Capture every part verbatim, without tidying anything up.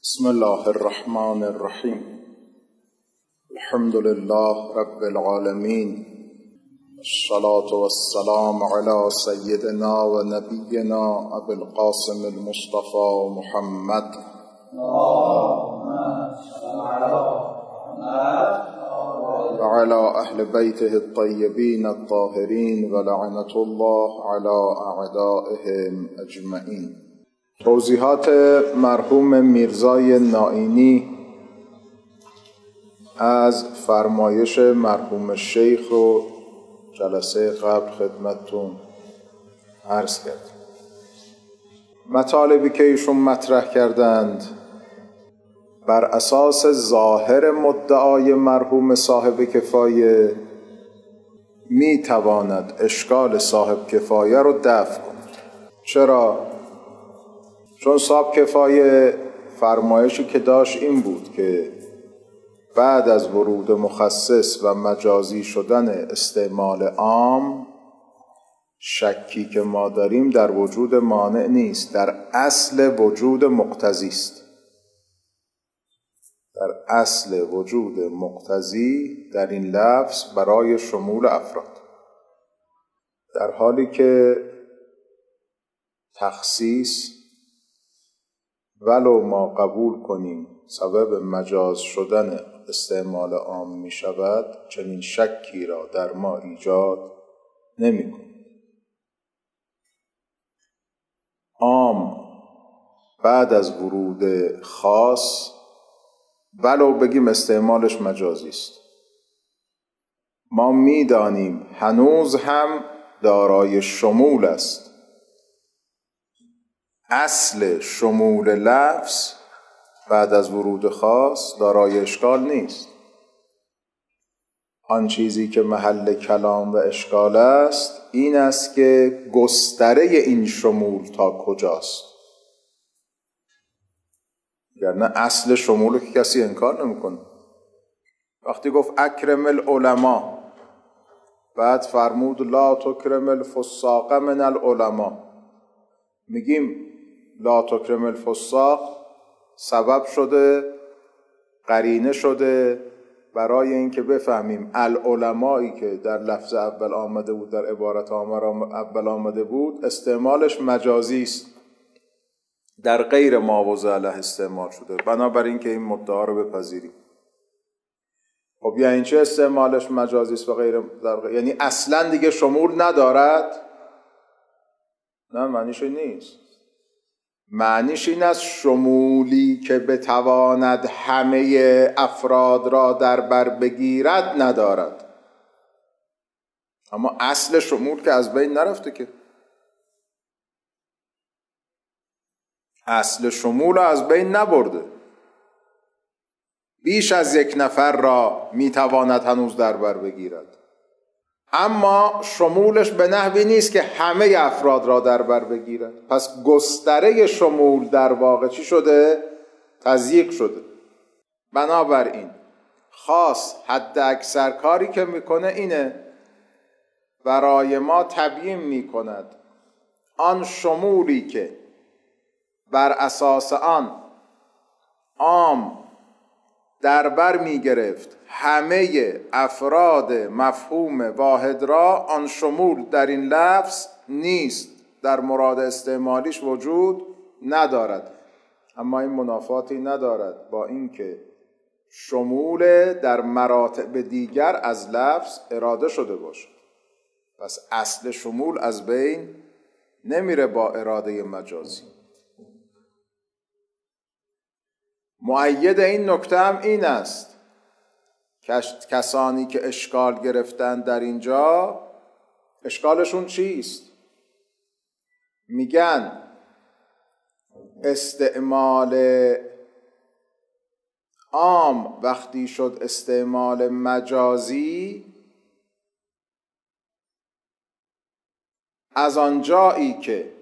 بسم الله الرحمن الرحیم. الحمد لله رب العالمین، الصلاة والسلام على سیدنا و نبینا ابی القاسم المصطفى محمد و على اهل بیته الطیبین الطاهرین و لعنة الله على اعدائهم اجمعین. توضیحات مرحوم میرزای نائینی از فرمایش مرحوم شیخ رو جلسه قبل خدمتتون عرض کرد. مطالبی که ایشون مطرح کردند بر اساس ظاهر مدعای مرحوم صاحب کفایه می تواند اشکال صاحب کفایه رو دفع کند. چرا؟ چون صاحب کفایه فرمایشی که داشت این بود که بعد از ورود مخصص و مجازی شدن استعمال عام، شکی که ما داریم در وجود مانع نیست، در اصل وجود مقتضی است. در اصل وجود مقتضی در این لفظ برای شمول افراد، در حالی که تخصیص ولو ما قبول کنیم سبب مجاز شدن استعمال عام می شود، چنین شکی را در ما ایجاد نمی کنیم. عام بعد از ورود خاص ولو بگیم استعمالش مجازی است، ما می دانیم هنوز هم دارای شمول است. اصل شمول لفظ بعد از ورود خاص دارای اشکال نیست. آن چیزی که محل کلام و اشکال است این است که گستره این شمول تا کجاست. یعنی اصل شمول که کسی انکار نمیکنه. وقتی گفت اکرم العلماء، بعد فرمود لا تکرم الفساق من العلماء، میگیم لا تکرم الفساق سبب شده، قرینه شده برای اینکه بفهمیم العلمایی که در لفظ اول آمده بود، در عبارت اول آمده بود، استعمالش مجازی است، در غیر ما وضع له استعمال شده، بنابراین که این مدعا رو بپذیریم. خب یعنی چه استعمالش مجازی است و غیر, غیر یعنی اصلا دیگه شمول ندارد؟ نه، معنیش نیست. معنیش این است شمولی که بتواند همه افراد را در بر بگیرد ندارد. اما اصل شمول که از بین نرفته که. اصل شمول از بین نبرده. بیش از یک نفر را میتواند هنوز در بر بگیرد، اما شمولش به نحوی نیست که همه افراد را در بر بگیرد. پس گستره شمول در واقع چی شده؟ تضییق شده. بنابراین خاص حد اکثر کاری که میکنه اینه، برای ما تبیین میکند آن شمولی که بر اساس آن عام در بر میگرفت همه افراد مفهوم واحد را، آن شمول در این لفظ نیست، در مراد استعمالیش وجود ندارد. اما این منافاتی ندارد با اینکه شمول در مراتب دیگر از لفظ اراده شده باشد. پس اصل شمول از بین نمیره با اراده مجازی. مؤید این نکته هم این است کسانی که اشکال گرفتن در اینجا، اشکالشون چیست؟ میگن استعمال عام وقتی شد استعمال مجازی، از آنجایی که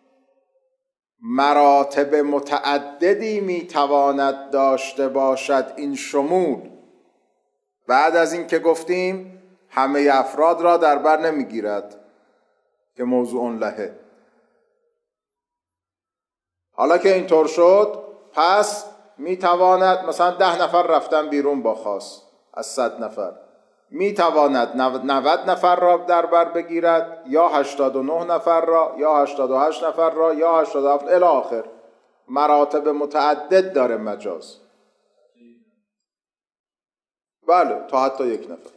مراتب متعددی میتواند داشته باشد این شمول، بعد از این که گفتیم همه افراد را در بر نمیگیرد که موضوع لهه. حالا که اینطور شد، پس میتواند مثلا ده نفر رفتن بیرون با خاص از صد نفر، میتواند نود نفر را در بر بگیرد یا هشتاد و نه نفر را یا هشتاد و هشت نفر را یا هشتاد و هفت الی آخر. مراتب متعدد داره مجاز. بله تا حتی یک نفر.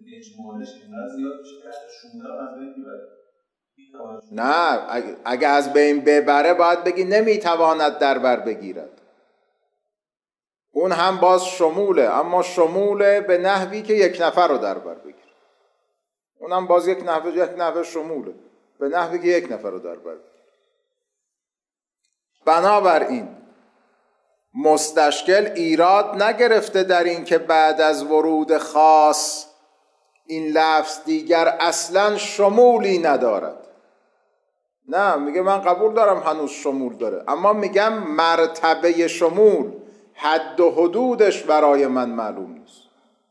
نه اگه از بین ببره باید بگی نمیتواند در بر بگیرد، اون هم باز شموله، اما شموله به نحوی که یک نفر رو در بر بگیره. اون هم باز یک نحوه یک نحوه شموله به نحوی که یک نفر رو در بر بگیره. بنابراین مستشکل ایراد نگرفته در این که بعد از ورود خاص این لفظ دیگر اصلا شمولی ندارد. نه میگه من قبول دارم هنوز شمول داره، اما میگم مرتبه شمول، حد و حدودش برای من معلوم نیست.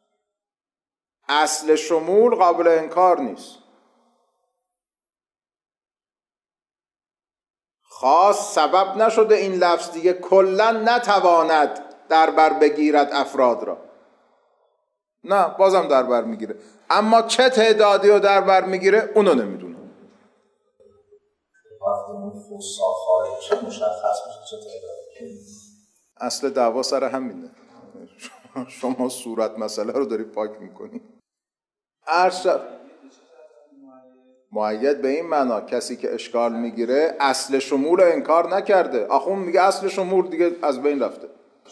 اصل شمول قابل انکار نیست. خاص سبب نشده این لفظ دیگه کلا نتواند در بر بگیرد افراد را. نه بازم در بر میگیره، اما چه تعدادی رو در بر میگیره اونو نمیدونه. اصل دعوا سر همینه. شما صورت مسئله رو داری پاک میکنی. ارشد مؤید به این معنا کسی که اشکال میگیره اصل شمول رو انکار نکرده. آخون میگه اصل شمول دیگه از بین رفته.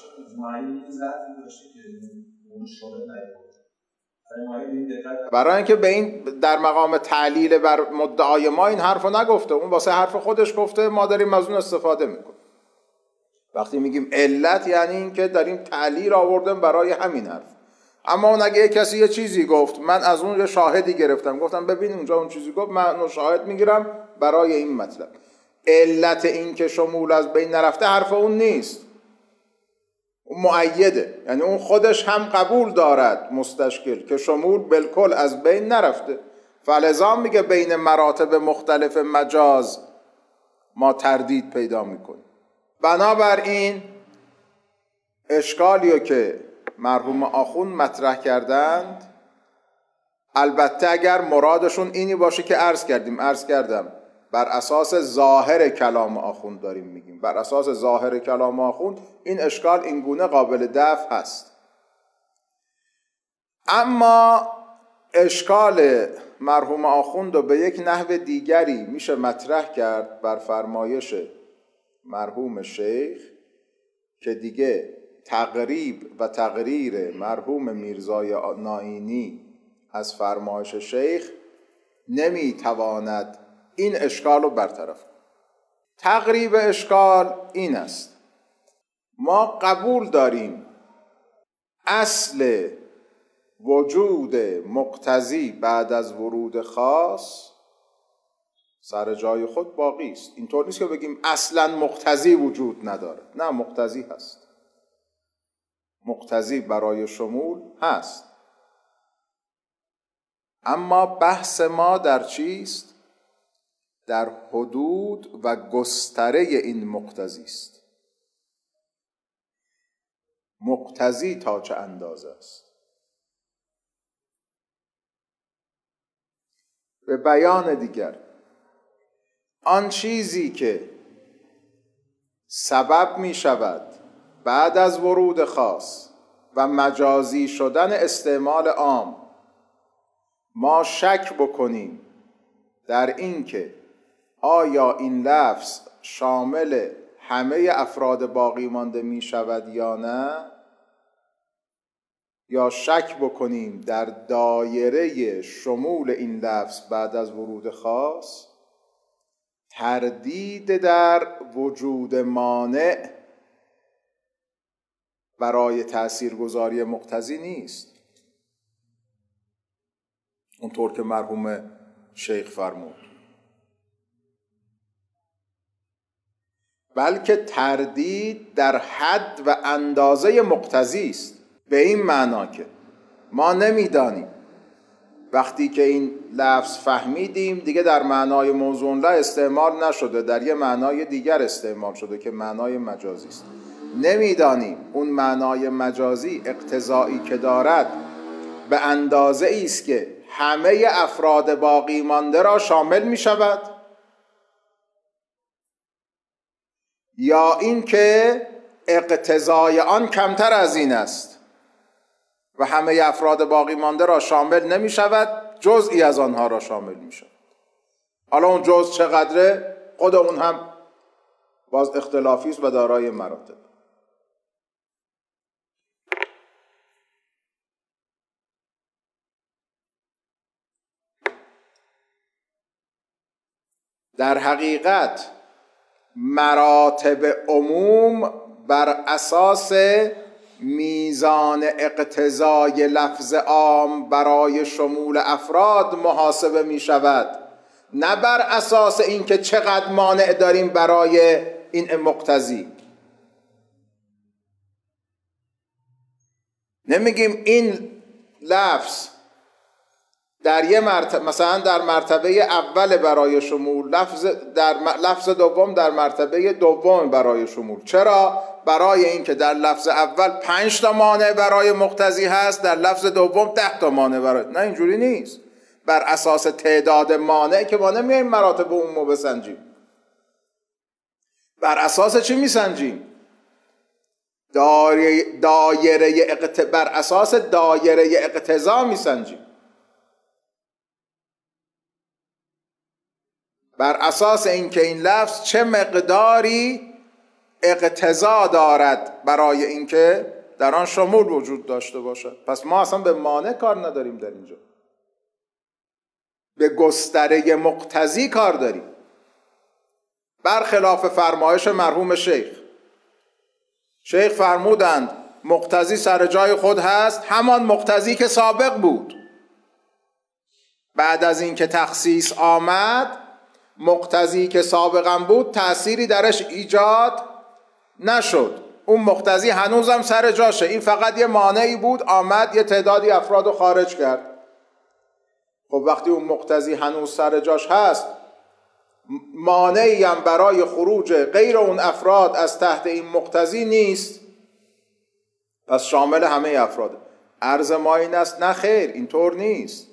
برای اینکه به این در مقام تعلیل بر مدعای ما این حرفو نگفته، اون واسه حرف خودش گفته، ما داریم از اون استفاده میکنیم. وقتی میگیم علت یعنی این که داریم تعلیل آوردیم برای همین حرف. اما اون اگه کسی یه چیزی گفت، من از اون یه شاهدی گرفتم، گفتم ببین اونجا اون چیزی گفت، من اون شاهد میگیرم برای این مطلب. علت این که شمول از بین نرفته حرف اون نیست، اون مؤیده، یعنی اون خودش هم قبول دارد مستشکل که شمول بالکل از بین نرفته. فلذا میگه بین مراتب مختلف مجاز ما تردید پیدا میکنیم. بنابراین اشکالیو که مرحوم آخوند مطرح کردند، البته اگر مرادشون اینی باشه که عرض کردیم عرض کردم بر اساس ظاهر کلام آخوند داریم میگیم، بر اساس ظاهر کلام آخوند این اشکال این گونه قابل دفع هست. اما اشکال مرحوم آخوند رو به یک نحو دیگری میشه مطرح کرد بر فرمایش مرحوم شیخ که دیگه تقریب و تقریر مرحوم میرزای نائینی از فرمایش شیخ نمیتواند این اشکال رو برطرف کنه. تقریب اشکال این است: ما قبول داریم اصل وجود مقتضی بعد از ورود خاص سر جای خود باقی است. اینطور نیست که بگیم اصلا مقتضی وجود نداره، نه مقتضی هست، مقتضی برای شمول هست. اما بحث ما در چیست؟ در حدود و گستره این مقتضی است. مقتضی تا چه اندازه است؟ به بیان دیگر، آن چیزی که سبب می شود بعد از ورود خاص و مجازی شدن استعمال عام ما شک بکنیم در این که آیا این لفظ شامل همه افراد باقی مانده می شود یا نه، یا شک بکنیم در دایره شمول این لفظ بعد از ورود خاص، تردید در وجود مانع برای تاثیرگذاری مقتضی نیست، اونطور که مرحوم شیخ فرمود، بلکه تردید در حد و اندازه مقتضی است. به این معنا که ما نمیدانیم وقتی که این لفظ فهمیدیم دیگه در معنای موضوع لا استعمال نشده، در یه معنای دیگر استعمال شده که معنای مجازی است. نمیدانیم اون معنای مجازی اقتضایی که دارد به اندازه ای است که همه افراد باقی مانده را شامل می شود، یا اینکه اقتضای آن کمتر از این است و همه افراد باقی مانده را شامل نمی شود، جزئی از آنها را شامل می شود. حالا اون جزء چقدره؟ خود اون هم باز اختلافی است و دارای مراتب. در حقیقت مراتب عموم بر اساس میزان اقتضای لفظ عام برای شمول افراد محاسبه می شود، نه بر اساس اینکه چقدر مانع داریم برای این مقتضی. نمیگیم این لفظ در یه مرتبه، مثلا در مرتبه اول برای شمول، لفظ در لفظ دوم در مرتبه دوم برای شمول. چرا؟ برای اینکه در لفظ اول پنج تا مانع برای مقتضی هست، در لفظ دوم ده تا مانع برای. نه، اینجوری نیست. بر اساس تعداد مانع که ما نمیایم مراتب عموم بسنجیم. بر اساس چی میسنجیم؟ دایره اقت... بر اساس دایره اقتضا میسنجیم. بر اساس اینکه این لفظ چه مقداری اقتضا دارد برای اینکه در آن شمول وجود داشته باشد. پس ما اصلا به مانع کار نداریم، در اینجا به گستره مقتضی کار داریم، برخلاف فرمایش مرحوم شیخ. شیخ فرمودند مقتضی سر جای خود هست، همان مقتضی که سابق بود. بعد از اینکه تخصیص آمد، مقتضی که سابقا بود تأثیری درش ایجاد نشد، اون مقتضی هنوزم سر جاشه. این فقط یه مانعی بود، آمد یه تعدادی افراد رو خارج کرد. خب وقتی اون مقتضی هنوز سر جاش هست، مانعی هم برای خروج غیر اون افراد از تحت این مقتضی نیست، پس شامل همه افراد. عرض ما این است نه خیر، اینطور نیست.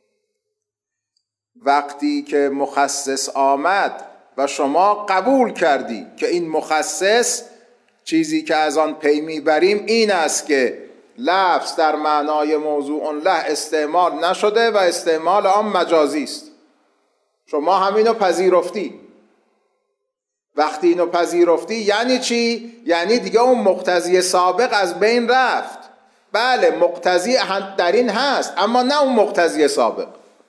وقتی که مخصص آمد و شما قبول کردی که این مخصص، چیزی که از آن پی میبریم این است که لفظ در معنای موضوع له استعمال نشده و استعمال آن مجازی است. شما همینو پذیرفتی. وقتی اینو پذیرفتی یعنی چی؟ یعنی دیگه اون مقتضی سابق از بین رفت. بله مقتضی در این هست، اما نه اون مقتضی سابق.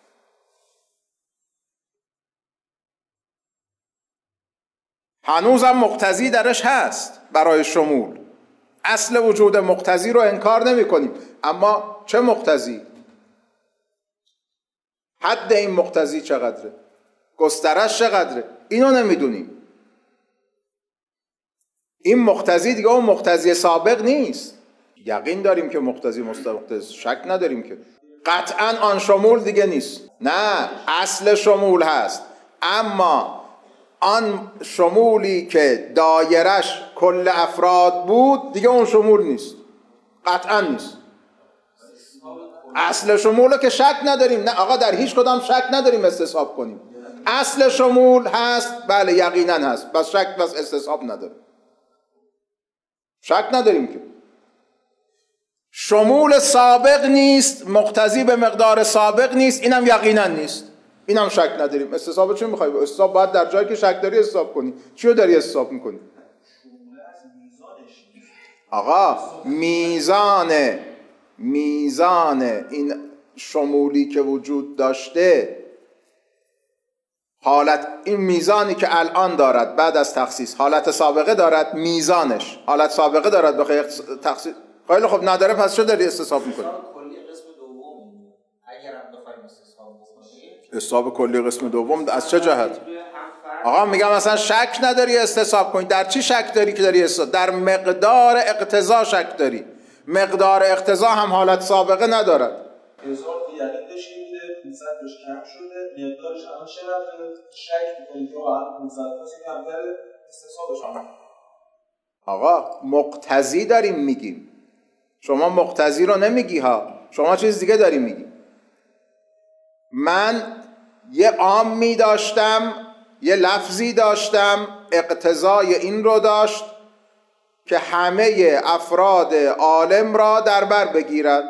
هنوزم مقتضی درش هست برای شمول. اصل وجود مقتضی رو انکار نمی کنیم، اما چه مقتضی؟ حد این مقتضی چقدره؟ گسترش چقدره؟ اینو نمیدونیم. این مقتضی دیگه اون مقتضی سابق نیست. یقین داریم که مقتضی مستقل، شک نداریم که قطعا آن شمول دیگه نیست. نه، اصل شمول هست، اما آن شمولی که دایرش کل افراد بود دیگه اون شمول نیست، قطعا نیست. اصل شمول که شک نداریم، نه آقا در هیچ کدام شک نداریم استصحاب کنیم. اصل شمول هست، بله یقینا هست، بس شک بس استصحاب نداریم، شک نداریم که شمول سابق نیست، مقتضی به مقدار سابق نیست، اینم یقینا نیست، اینم شک نداریم. استصحاب چی میخوای؟ استصحاب باید در جایی که شک داری استصحاب کنی. چی رو داری استصحاب میکنی؟ آقا میزان میزان این شمولی که وجود داشته، حالت این میزانی که الان دارد بعد از تخصیص، حالت سابقه دارد، میزانش حالت سابقه دارد بخیر تخصیص. خیلی خب نداره، پس چه داری استصحاب میکنی؟ استصحاب کلی قسم دوم از چه جهت؟ آقا میگم مثلا شک نداری استصحاب کنی. در چی شک داری که داری استصحاب؟ در مقدار اقتضا شک داری. مقدار اقتضا هم حالت سابقه ندارد. هزار تا یقین داشته میده، پانصد بهش کم شده، مقدارش الان چقدر؟ شک میکنی که الان پانصد تا کمتر استصحابش. آقا مقتضی داریم میگیم، شما مقتضی رو نمیگی ها، شما چیز دیگه داری میگی. من یه عامی داشتم، یه لفظی داشتم، اقتضای این رو داشت که همه افراد عالم را در بر بگیرد.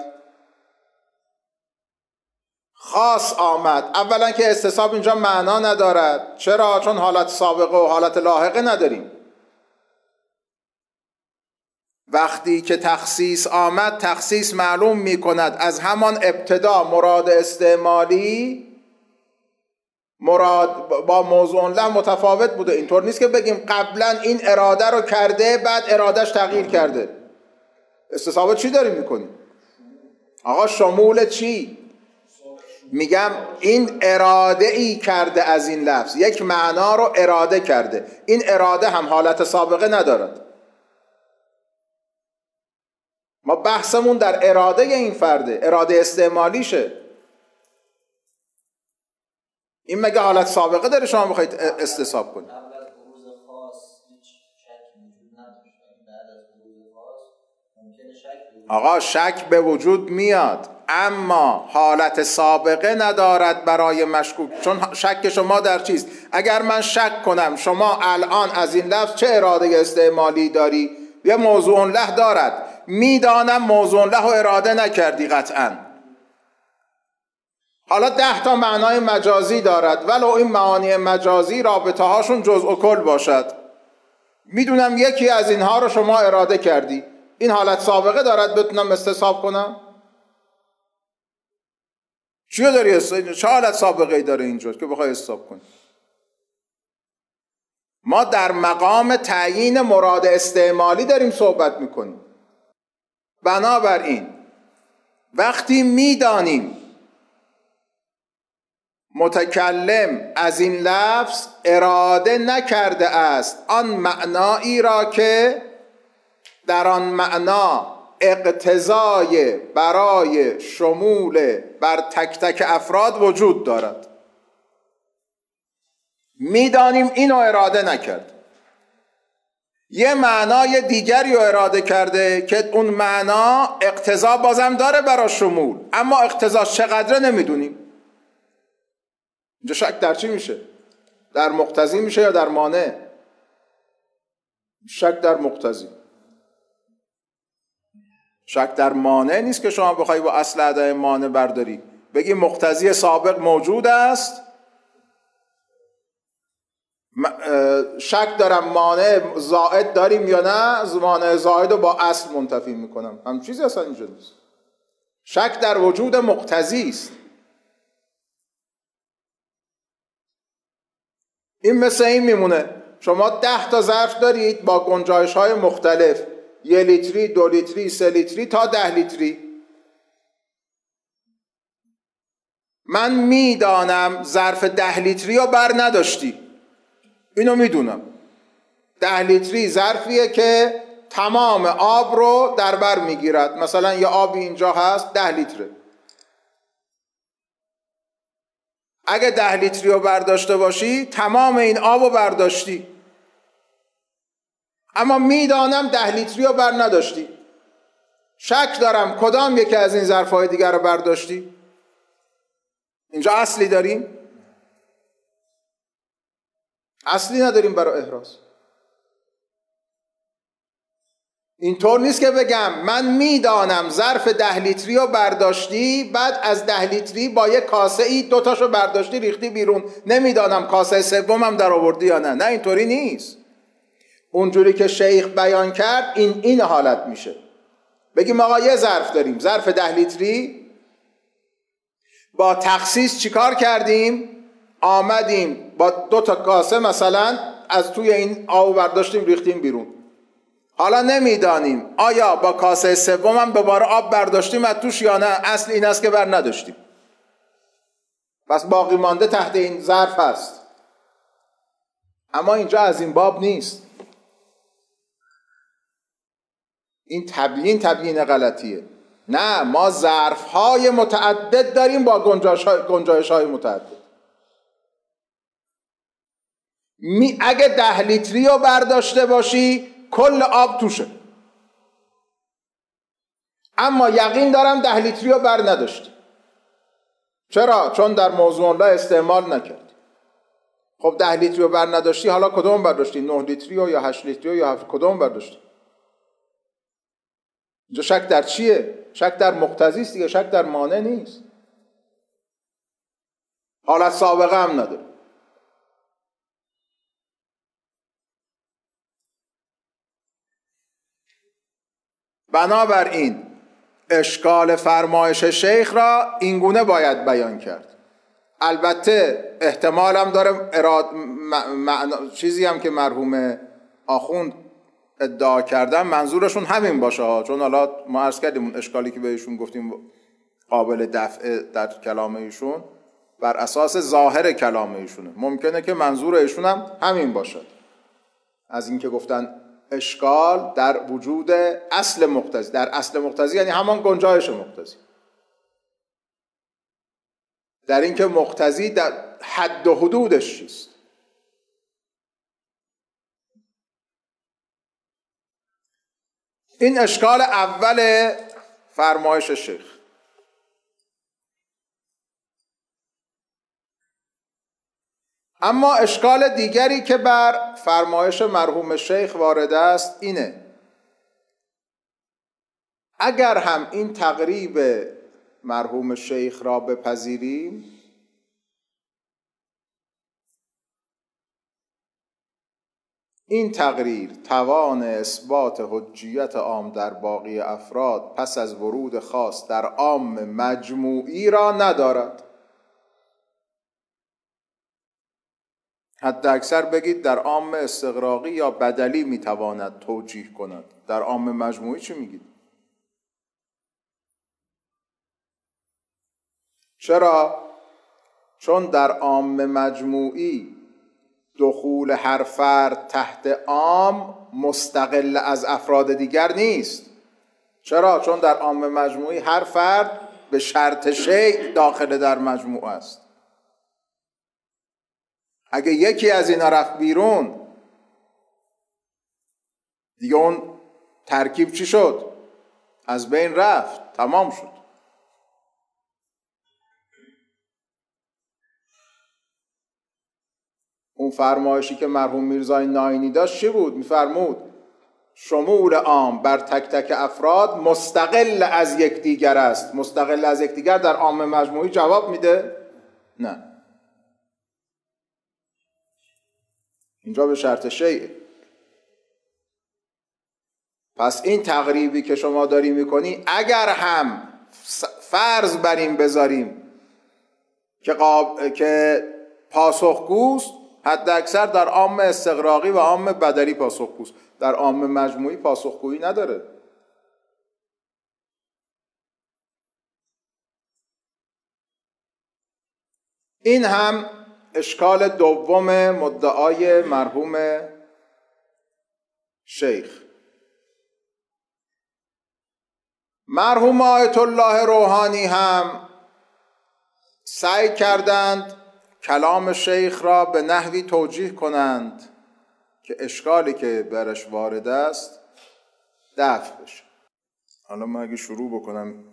خاص آمد، اولا که استصحاب اینجا معنا ندارد. چرا؟ چون حالت سابقه و حالت لاحقه نداریم. وقتی که تخصیص آمد، تخصیص معلوم می کند از همان ابتدا مراد استعمالی مراد با موضوع له متفاوت بوده. اینطور نیست که بگیم قبلا این اراده رو کرده بعد ارادهش تغییر کرده. استصحاب چی داریم میکنیم؟ آقا شمول چی؟ میگم این اراده ای کرده از این لفظ، یک معنا رو اراده کرده. این اراده هم حالت سابقه ندارد. ما بحثمون در اراده این فرده، اراده استعمالیشه. این مگه حالت سابقه داره شما بخواید استصحاب کنید؟ قبل از بروز خاص هیچ شکی وجود نداشت، بعد از بروز خاص ممکنه شک وجود. آقا شک به وجود میاد، اما حالت سابقه ندارد برای مشکوک. چون شک شما در چیست؟ اگر من شک کنم شما الان از این لفظ چه اراده استعمالی داری؟ یه موضوع له دارد، میدانم موضوع له و اراده نکردی قطعا. حالا ده تا معنای مجازی دارد، ولو این معانی مجازی رابطه هاشون جزء و کل باشد. میدونم یکی از اینها رو شما اراده کردی، این حالت سابقه دارد بتونم استصحاب کنم؟ چیو داری استصحاب؟ چه حالت سابقه ای داره اینجا که بخوای استصحاب کنی؟ ما در مقام تعیین مراد استعمالی داریم صحبت میکنیم. بنابراین وقتی میدانیم متکلم از این لفظ اراده نکرده است آن معنایی را که در آن معنا اقتضای برای شمول بر تک تک افراد وجود دارد، میدانیم اینو اراده نکرد، یه معنای دیگری رو اراده کرده که اون معنا اقتضا بازم داره برای شمول، اما اقتضاش چقدره نمیدونیم. اینجا شک در چی میشه؟ در مقتضی میشه یا در مانع؟ شک در مقتضی. شک در مانع نیست که شما بخوای با اصل ادای مانع برداری بگی مقتضی سابق موجود است، شک دارم مانع زائد داریم یا نه، مانع زائد رو با اصل منتفی میکنم. هم چیزی اصلا اینجا نیست. شک در وجود مقتضی است. این مثل این میمونه شما ده تا ظرف دارید با گنجایش های مختلف، یه لیتری، دو لیتری، سه لیتری تا ده لیتری. من میدانم ظرف ده لیتری رو بر نداشتی، اینو میدونم. ده لیتری ظرفیه که تمام آب رو در بر میگیرد. مثلا یه آبی اینجا هست ده لیتره، اگه ده لیتری رو برداشته باشی تمام این آب رو برداشتی، اما میدانم ده لیتری رو بر نداشتی. شک دارم کدام یکی از این ظرفهای دیگر رو برداشتی. اینجا اصلی داریم؟ اصلی نداریم برای احراز. اینطور نیست که بگم من میدانم ظرف ده لیتری رو برداشتی، بعد از ده لیتری با یک کاسه ای دوتاشو برداشتی ریختی بیرون، نمیدانم کاسه سومم در آوردی یا نه. نه اینطوری نیست. اونجوری که شیخ بیان کرد این این حالت میشه. بگیم آقا یه ظرف داریم، ظرف ده لیتری، با تخصیص چیکار کردیم؟ آمدیم با دو تا کاسه مثلا از توی این آب برداشتیم ریختیم بیرون. حالا نمیدانیم آیا با کاسه سوم هم دوباره آب برداشتیم از توش یا نه. اصل این است که بر نداشتیم، پس باقی مانده تحت این ظرف هست. اما اینجا از این باب نیست. این تبیین تبیین غلطیه. نه، ما ظرف‌های متعدد داریم با گنجایش‌های متعدد. می اگه ده لیتری رو برداشته باشی کل آب توشه. اما یقین دارم ده لیتری رو بر نداشتی. چرا؟ چون در موضوع الله استعمال نکردی. خب ده لیتری رو بر نداشتی، حالا کدوم برداشتی؟ نه لیتری یا هشت لیتری یا هفت، کدوم برداشتی؟ اینجا شک در چیه؟ شک در مقتضی است دیگه، شک در مانع نیست. حالت سابقه هم نداره. بنابراین اشکال فرمایش شیخ را اینگونه باید بیان کرد. البته احتمال هم داره اراد معنا... چیزی هم که مرحوم آخوند ادعا کردن منظورشون همین باشه ها، چون حالا ما عرض کردیم اون اشکالی که بهشون گفتیم قابل دفع در کلام ایشون بر اساس ظاهر کلام ایشونه، ممکنه که منظور ایشون هم همین باشد، از اینکه گفتن اشکال در وجود اصل مقتضی. در اصل مقتضی یعنی همان گنجایش مقتضی، در اینکه مقتضی در حد و حدودش چیست. این اشکال اول فرمایش شیخ. اما اشکال دیگری که بر فرمایش مرحوم شیخ وارد است اینه: اگر هم این تقریب مرحوم شیخ را بپذیریم، این تقریر توان اثبات حجیت عام در باقی افراد پس از ورود خاص در عام مجموعی را ندارد. حد اکثر بگید در عام استغراقی یا بدلی میتواند توجیه کند. در عام مجموعی چی میگید؟ چرا؟ چون در عام مجموعی دخول هر فرد تحت عام مستقل از افراد دیگر نیست. چرا؟ چون در عام مجموعی هر فرد به شرط شیء داخل در مجموعه است. اگه یکی از اینا رفت بیرون، دیگه اون ترکیب چی شد؟ از بین رفت، تمام شد. اون فرمایشی که مرحوم میرزای ناینی داشت چی بود؟ میفرمود شمول عام بر تک تک افراد مستقل از یکدیگر است. مستقل از یکدیگر در عام مجموعی جواب میده؟ نه، اینجا به شرط شیء. پس این تقریبی که شما داری میکنی، اگر هم فرض بر این بذاریم که قاب... که پاسخگوست، حد اکثر در عام استغراقی و عام بدلی پاسخگوست، در عام مجموعی پاسخگویی نداره. این هم اشکال دوم مدعای مرحوم شیخ. مرحوم آیت الله روحانی هم سعی کردند کلام شیخ را به نحوی توجیه کنند که اشکالی که برش وارد است دفع بشه. حالا من اگه شروع بکنم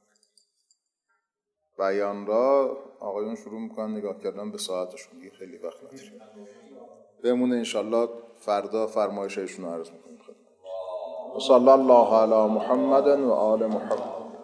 بیان را، آقایون شروع میکنن نگاه کردن به ساعتشون، دیگه خیلی وقت نداریم. بمونه انشالله فردا فرمایش ایشون رو عرض میکنیم. صلی الله علی محمد و آل محمد.